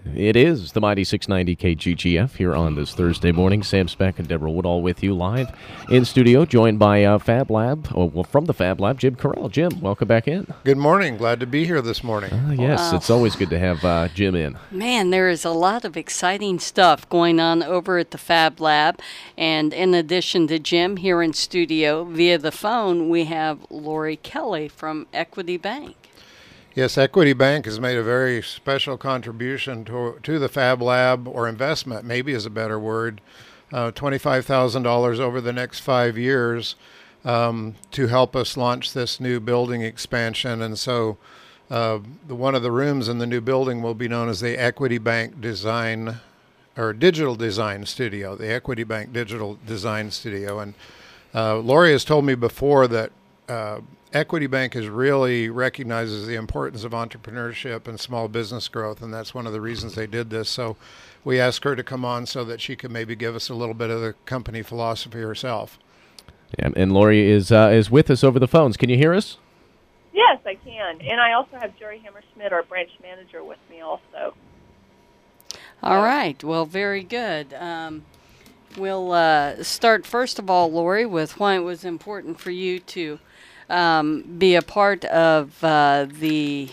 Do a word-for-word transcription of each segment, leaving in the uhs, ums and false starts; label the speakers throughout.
Speaker 1: It is the Mighty six ninety K G G F here on this Thursday morning. Sam Speck and Deborah Woodall with you live in studio, joined by uh, Fab Lab, oh, well, from the Fab Lab, Jim Correll. Jim, welcome back in.
Speaker 2: Good morning. Glad to be here this morning.
Speaker 1: Uh, yes,
Speaker 3: Wow.
Speaker 1: It's always good to have uh, Jim in.
Speaker 3: Man, there is a lot of exciting stuff going on over at the Fab Lab. And in addition to Jim here in studio, via the phone, we have Lori Kelly from Equity Bank.
Speaker 2: Yes, Equity Bank has made a very special contribution to, to the Fab Lab, or investment, maybe is a better word, uh, twenty-five thousand dollars over the next five years um, to help us launch this new building expansion. And so uh, the, one of the rooms in the new building will be known as the Equity Bank Design or Digital Design Studio, the Equity Bank Digital Design Studio. And uh, Lori has told me before that uh, Equity Bank is really recognizes the importance of entrepreneurship and small business growth, and that's one of the reasons they did this. So we asked her to come on so that she could maybe give us a little bit of the company philosophy herself.
Speaker 1: Yeah, and Lori is uh, is with us over the phones. Can you hear us?
Speaker 4: Yes, I can. And I also have Jerry Hammerschmidt, our branch manager, with me also.
Speaker 3: All right. Well, very good. Um, we'll uh, start, first of all, Lori, with why it was important for you to Um, be a part of uh, the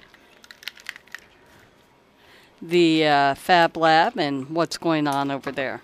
Speaker 3: the uh, Fab Lab and what's going on over there.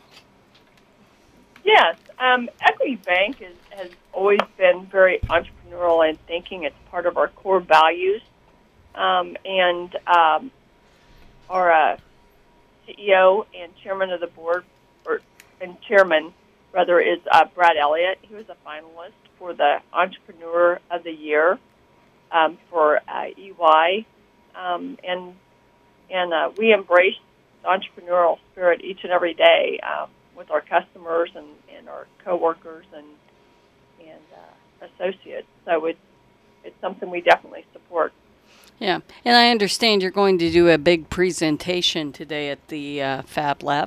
Speaker 4: Yes, um, Equity Bank is, has always been very entrepreneurial in thinking. It's part of our core values. Um, and um, our uh, C E O and chairman of the board, or and chairman, rather, is uh, Brad Elliott. He was a finalist for the Entrepreneur of the Year um, for uh, E Y, um, and and uh, we embrace the entrepreneurial spirit each and every day um, with our customers and, and our coworkers and and uh, associates. So it's it's something we definitely support.
Speaker 3: Yeah, and I understand you're going to do a big presentation today at the uh, Fab Lab.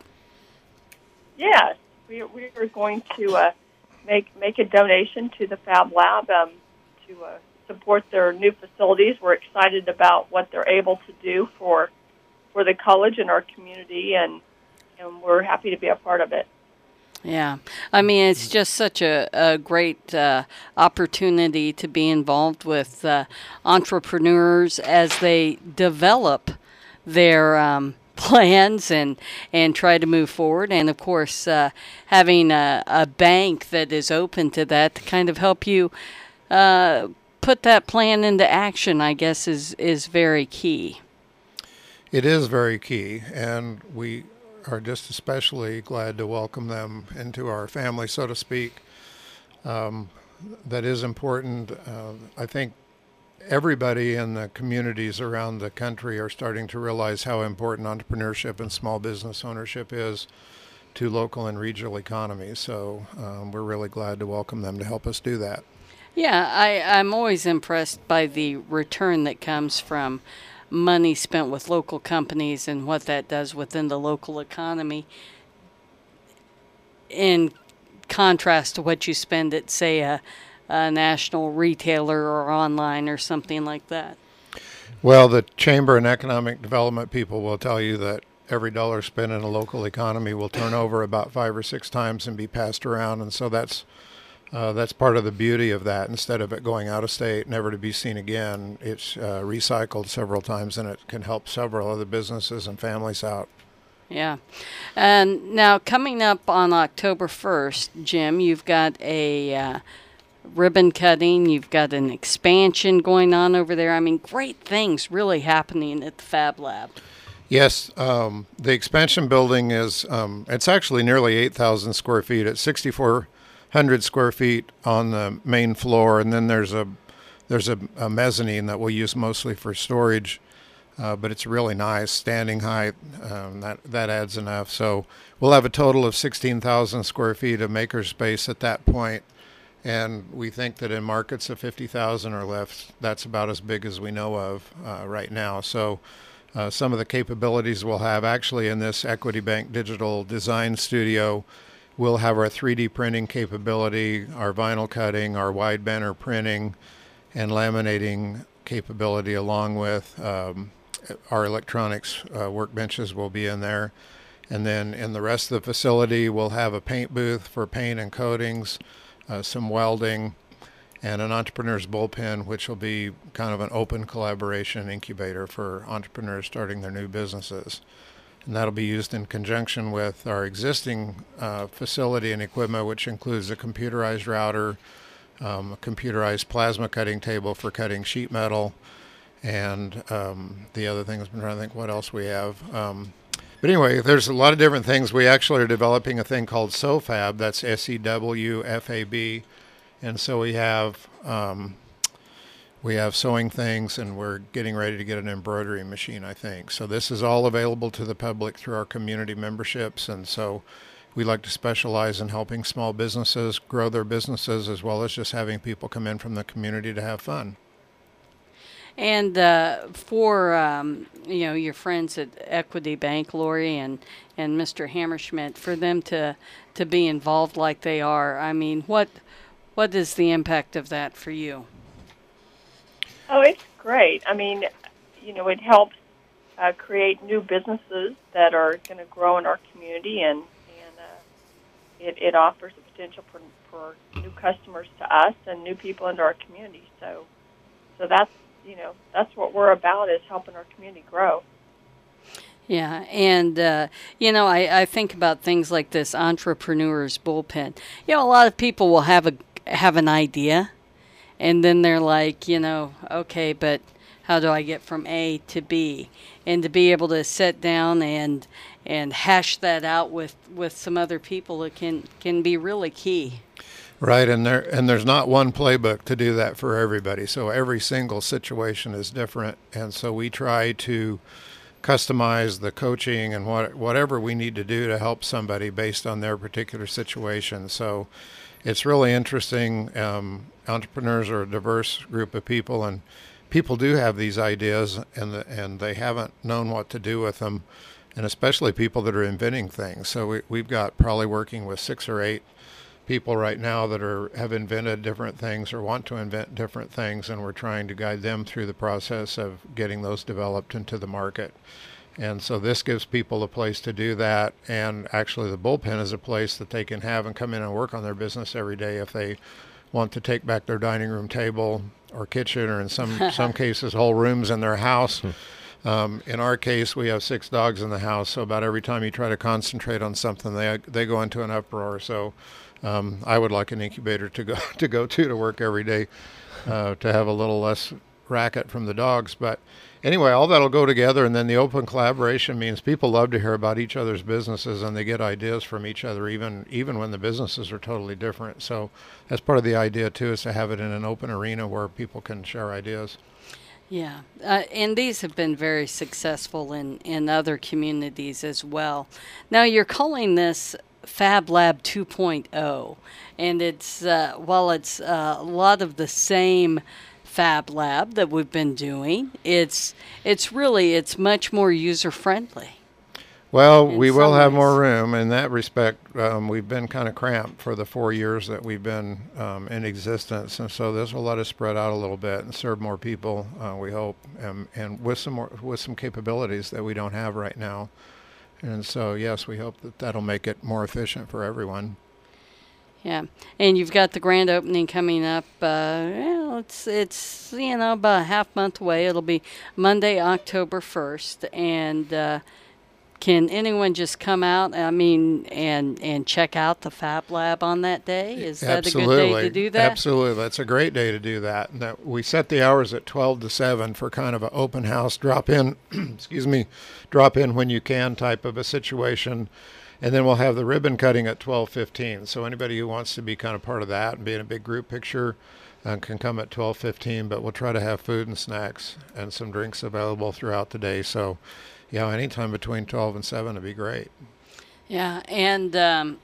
Speaker 4: Yes, we we are going to. Uh, Make make a donation to the Fab Lab um, to uh, support their new facilities. We're excited about what they're able to do for for the college and our community, and and we're happy to be a part of it.
Speaker 3: Yeah, I mean, it's just such a, a great uh, opportunity to be involved with uh, entrepreneurs as they develop their um, plans and and try to move forward, and of course uh, having a, a bank that is open to that to kind of help you uh, put that plan into action, I guess is is very key.
Speaker 2: It is very key, and we are just especially glad to welcome them into our family, so to speak. Um, that is important. Uh, I think everybody in the communities around the country are starting to realize how important entrepreneurship and small business ownership is to local and regional economies. So um, we're really glad to welcome them to help us do that.
Speaker 3: Yeah, I, I'm always impressed by the return that comes from money spent with local companies and what that does within the local economy, in contrast to what you spend at, say, a a national retailer or online or something like that.
Speaker 2: Well, the Chamber and Economic Development people will tell you that every dollar spent in a local economy will turn over about five or six times and be passed around, and so that's uh, that's part of the beauty of that. Instead of it going out of state, never to be seen again, it's uh, recycled several times, and it can help several other businesses and families out.
Speaker 3: Yeah. And now coming up on October first, Jim, you've got a uh, ribbon cutting, you've got an expansion going on over there. I mean, great things really happening at the Fab Lab.
Speaker 2: Yes, um, the expansion building is, um, it's actually nearly eight thousand square feet. It's sixty-four hundred square feet on the main floor, and then there's a there's a, a mezzanine that we'll use mostly for storage, uh, but it's really nice, standing height, um, that, that adds enough. So we'll have a total of sixteen thousand square feet of maker space at that point. And we think that in markets of fifty thousand or less, that's about as big as we know of uh, right now. So uh, some of the capabilities we'll have actually in this Equity Bank Digital Design Studio, we'll have our three D printing capability, our vinyl cutting, our wide banner printing, and laminating capability, along with um, our electronics uh, workbenches will be in there. And then in the rest of the facility, we'll have a paint booth for paint and coatings, uh, some welding, and an entrepreneur's bullpen, which will be kind of an open collaboration incubator for entrepreneurs starting their new businesses. And that'll be used in conjunction with our existing uh, facility and equipment, which includes a computerized router, um, a computerized plasma cutting table for cutting sheet metal, and um, the other things, I'm trying to think what else we have. Um, but anyway, there's a lot of different things. We actually are developing a thing called SewFab, that's S E W F A B. And so we have um, we have sewing things, and we're getting ready to get an embroidery machine, I think. So this is all available to the public through our community memberships. And so we like to specialize in helping small businesses grow their businesses, as well as just having people come in from the community to have fun.
Speaker 3: And uh, for um, you know your friends at Equity Bank, Lori and and Mister Hammerschmidt, for them to to be involved like they are, I mean, what what is the impact of that for you?
Speaker 4: Oh, it's great. I mean, you know, it helps uh, create new businesses that are going to grow in our community, and and uh, it it offers the potential for for new customers to us and new people into our community. So, so that's you know that's what we're about, is helping our community grow.
Speaker 3: Yeah, and, uh, you know, I, I think about things like this entrepreneur's bullpen. You know, a lot of people will have a have an idea, and then they're like, you know, okay, but how do I get from A to B? And to be able to sit down and and hash that out with, with some other people, it can, can be really key.
Speaker 2: Right, and there and there's not one playbook to do that for everybody. So every single situation is different, and so we try to customize the coaching and what whatever we need to do to help somebody based on their particular situation. So it's really interesting. Um, entrepreneurs are a diverse group of people, and people do have these ideas, and the, and they haven't known what to do with them, and especially people that are inventing things. So we, we've got probably working with six or eight people right now that are have invented different things or want to invent different things, and we're trying to guide them through the process of getting those developed into the market. And so this gives people a place to do that, and actually the bullpen is a place that they can have and come in and work on their business every day if they want to take back their dining room table or kitchen, or in some some cases whole rooms in their house. Um, in our case, we have six dogs in the house, so about every time you try to concentrate on something, they they go into an uproar. So Um, I would like an incubator to go to go to to work every day, uh, to have a little less racket from the dogs. But anyway, all that'll go together, and then the open collaboration means people love to hear about each other's businesses, and they get ideas from each other, even even when the businesses are totally different. So that's part of the idea too, is to have it in an open arena where people can share ideas.
Speaker 3: Yeah, uh, and these have been very successful in, in other communities as well. Now you're calling this Fab Lab two point oh, and it's uh, while it's uh, a lot of the same Fab Lab that we've been doing, it's it's really it's much more user friendly.
Speaker 2: Well, we will have
Speaker 3: ways.
Speaker 2: more room in that respect. Um, we've been kind of cramped for the four years that we've been um, in existence, and so this will let us spread out a little bit and serve more people. Uh, we hope, and, and with some more, with some capabilities that we don't have right now. And so, yes, we hope that that'll make it more efficient for everyone.
Speaker 3: Yeah, and you've got the grand opening coming up. Uh, well, it's it's you know about a half month away. It'll be Monday, October first, and uh, can anyone just come out? I mean, and and check out the Fab Lab on that day? Is that
Speaker 2: Absolutely.
Speaker 3: a good day to do that?
Speaker 2: Absolutely, that's a great day to do that. And that we set the hours at twelve to seven for kind of an open house, drop in. excuse me, drop in when you can type of a situation. And then we'll have the ribbon cutting at twelve fifteen. So anybody who wants to be kind of part of that and be in a big group picture uh, can come at twelve fifteen. But we'll try to have food and snacks and some drinks available throughout the day. So, yeah, anytime between twelve and seven would be great.
Speaker 3: Yeah, and um,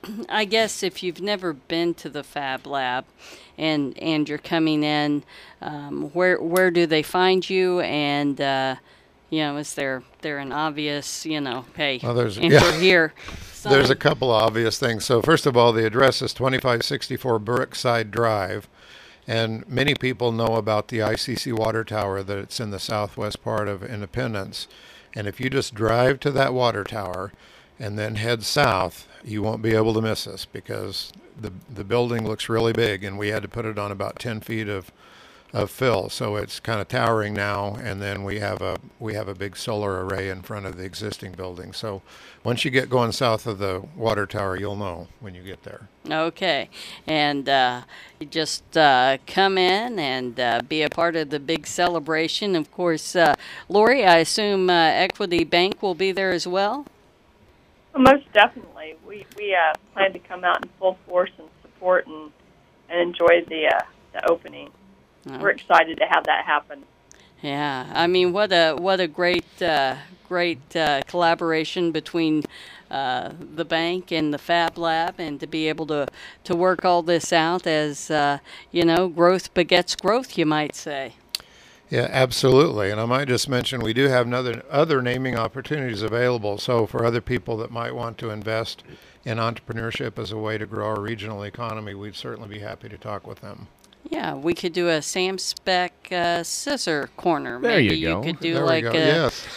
Speaker 3: I guess if you've never been to the Fab Lab and and you're coming in, um, where where do they find you? And uh, you know, is there there an obvious, you know, hey,
Speaker 2: well, there's,
Speaker 3: enter
Speaker 2: yeah.
Speaker 3: here? sign?
Speaker 2: There's a couple of obvious things. So first of all, the address is twenty-five sixty-four Brookside Drive, And many people know about the I C C water tower, that it's in the southwest part of Independence. And if you just drive to that water tower and then head south, you won't be able to miss us, because the the building looks really big, and we had to put it on about ten feet of of fill, so it's kind of towering now. And then we have a we have a big solar array in front of the existing building. So once you get going south of the water tower, you'll know when you get there.
Speaker 3: Okay, and uh, you just uh, come in and uh, be a part of the big celebration. Of course, uh, Lori, I assume uh, Equity Bank will be there as well?
Speaker 4: Well, most definitely. We we uh, plan to come out in full force and support and, and enjoy the uh, the opening.
Speaker 3: Oh.
Speaker 4: We're excited to have that happen.
Speaker 3: Yeah, I mean, what a what a great uh, great uh, collaboration between uh, the bank and the Fab Lab, and to be able to to work all this out, as uh, you know, growth begets growth, you might say.
Speaker 2: Yeah, absolutely. And I might just mention we do have another other naming opportunities available. So for other people that might want to invest in entrepreneurship as a way to grow our regional economy, we'd certainly be happy to talk with them.
Speaker 3: Yeah, we could do a Sam Speck uh, scissor corner.
Speaker 1: There
Speaker 3: Maybe
Speaker 1: you go.
Speaker 3: could do
Speaker 2: There we
Speaker 3: like
Speaker 2: go.
Speaker 3: a
Speaker 2: Yes.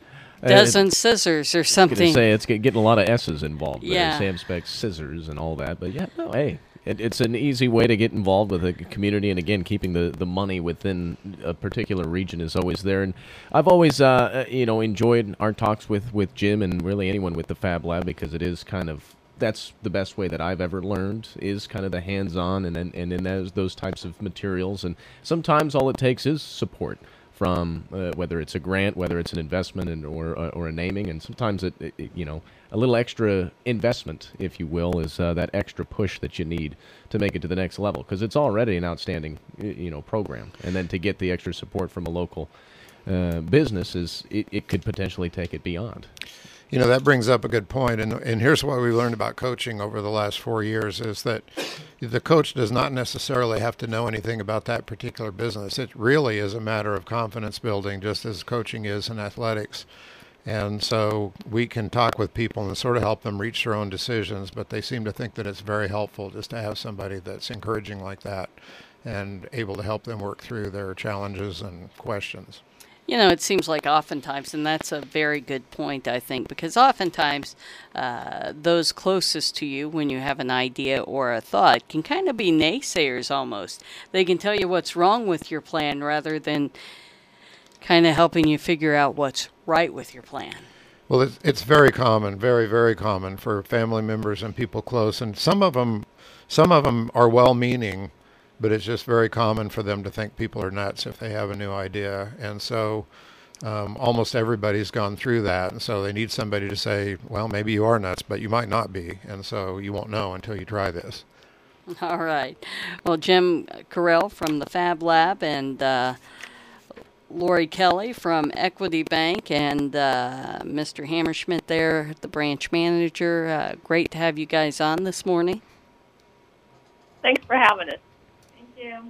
Speaker 3: dozen scissors or
Speaker 1: I was
Speaker 3: something.
Speaker 1: going to say it's get- getting a lot of S's involved there.
Speaker 3: Yeah.
Speaker 1: Sam Speck scissors and all that. But yeah, no, hey, it, it's an easy way to get involved with a community. And again, keeping the, the money within a particular region is always there. And I've always, uh, you know, enjoyed our talks with, with Jim and really anyone with the Fab Lab, because it is kind of, that's the best way that I've ever learned, is kind of the hands-on and and, and in those, those types of materials. And sometimes all it takes is support from uh, whether it's a grant, whether it's an investment, and or uh, or a naming. And sometimes it, it, it you know a little extra investment, if you will, is uh, that extra push that you need to make it to the next level, because it's already an outstanding you know program. And then to get the extra support from a local uh, business is it, it could potentially take it beyond.
Speaker 2: You know, that brings up a good point. And, and here's what we learned about coaching over the last four years is that the coach does not necessarily have to know anything about that particular business. It really is a matter of confidence building, just as coaching is in athletics. And so we can talk with people and sort of help them reach their own decisions, but they seem to think that it's very helpful just to have somebody that's encouraging like that and able to help them work through their challenges and questions.
Speaker 3: You know, it seems like oftentimes, and that's a very good point, I think, because oftentimes uh, those closest to you when you have an idea or a thought can kind of be naysayers almost. They can tell you what's wrong with your plan rather than kind of helping you figure out what's right with your plan.
Speaker 2: Well, it's, it's very common, very, very common for family members and people close. And some of them, some of them are well-meaning, but it's just very common for them to think people are nuts if they have a new idea. And so um, almost everybody's gone through that. And so they need somebody to say, well, maybe you are nuts, but you might not be. And so you won't know until you try this.
Speaker 3: All right. Well, Jim Carell from the Fab Lab and uh, Lori Kelly from Equity Bank and uh, Mister Hammerschmidt there, the branch manager. Uh, great to have you guys on this morning.
Speaker 4: Thanks for having us. Yeah.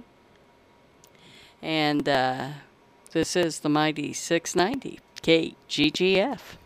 Speaker 3: And uh, this is the mighty six ninety K G G F.